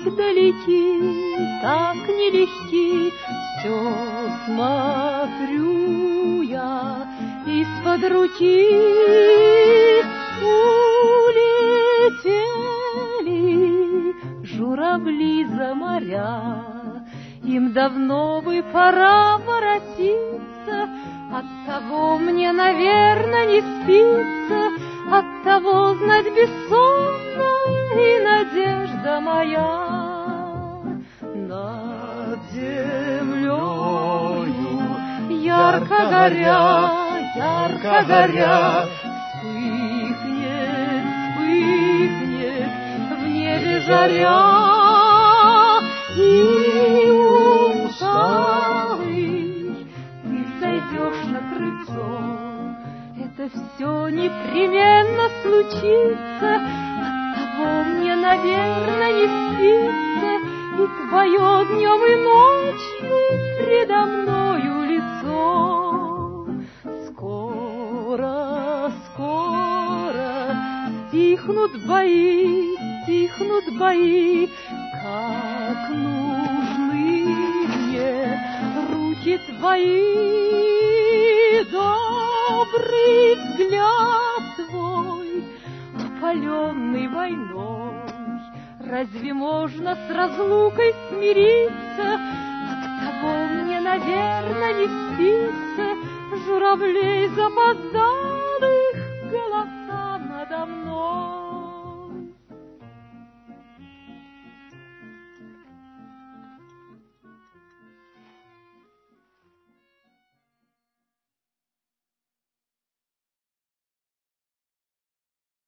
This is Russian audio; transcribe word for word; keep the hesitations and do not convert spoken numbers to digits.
так далеки, так нелегки, все смотрю я из-под руки. Улетели журавли за моря, им давно бы пора воротиться. Оттого мне, наверно, не спится, оттого знать бессонна и надежда моя. Над землею ярко горя, ярко горя, вспыхнет, вспыхнет в небе жаря. И усталый ты сойдешь на крыльцо, это все непременно случится. Оттого мне, наверно, не спится, и твое днем и ночью предо мною лицо. Скоро, скоро стихнут бои, стихнут бои, как нужны мне руки твои. Добрый взгляд твой, опаленный войной, разве можно с разлукой смириться? Оттого мне, наверно, не спится, журавлей запоздалых голоса надо мной.